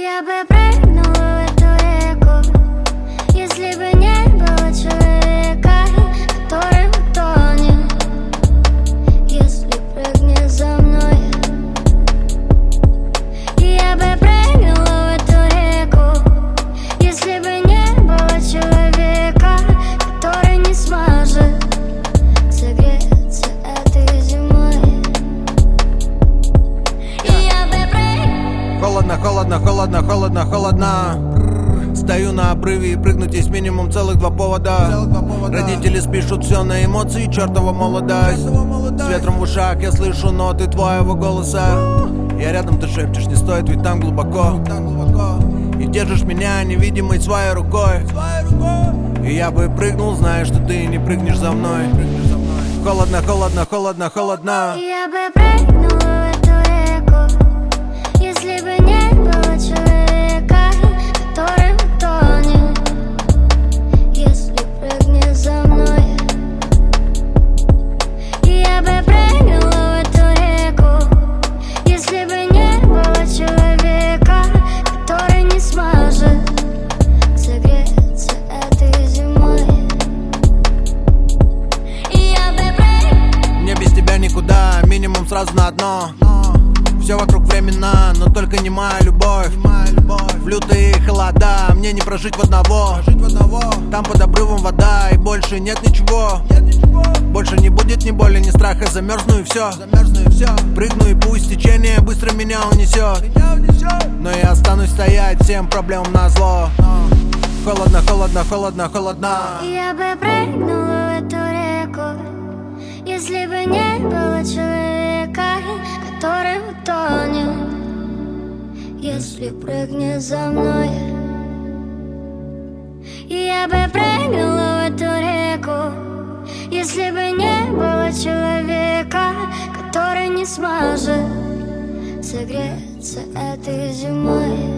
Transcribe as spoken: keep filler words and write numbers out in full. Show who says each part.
Speaker 1: Я бы прыгнула в эту реку, если бы не было человека, который утонет, если прыгнет за мной. Я бы прыгнула в эту реку, если бы не было человека, который не сможет согреться этой зимой. Я бы прыгнула.
Speaker 2: Холодно, холодно, холодно, холодно, холодно. Стою на обрыве и прыгнуть есть минимум целых два повода. Родители спишут все на эмоции, чертова молодость. С ветром в ушах я слышу ноты твоего голоса. Я рядом, ты шепчешь, не стоит, ведь там глубоко. И держишь меня невидимой своей рукой. И я бы прыгнул, зная, что ты не прыгнешь за мной. Холодно, холодно, холодно, холодно.
Speaker 1: Я бы прыгнула в эту реку, если бы не было человека, который утонет, если прыгнет за мной. Я бы прыгнула в эту реку, если бы не было человека, который не сможет согреться этой зимой. Я бы прыгнула.
Speaker 2: Мне без тебя никуда, минимум сразу на одно. Все вокруг временно, но только не моя любовь. В лютые холода мне не прожить в одного. Там под обрывом вода и больше нет ничего. Больше не будет ни боли, ни страха, замерзну и все. Прыгну и пусть течение быстро меня унесет. Но я останусь стоять всем проблемам назло. Холодно, холодно, холодно, холодно.
Speaker 1: Я бы прыгнула в эту реку, если бы не было человека, который утонет, если прыгнет за мной. Я бы прыгнула в эту реку, если бы не было человека, который не сможет согреться этой зимой.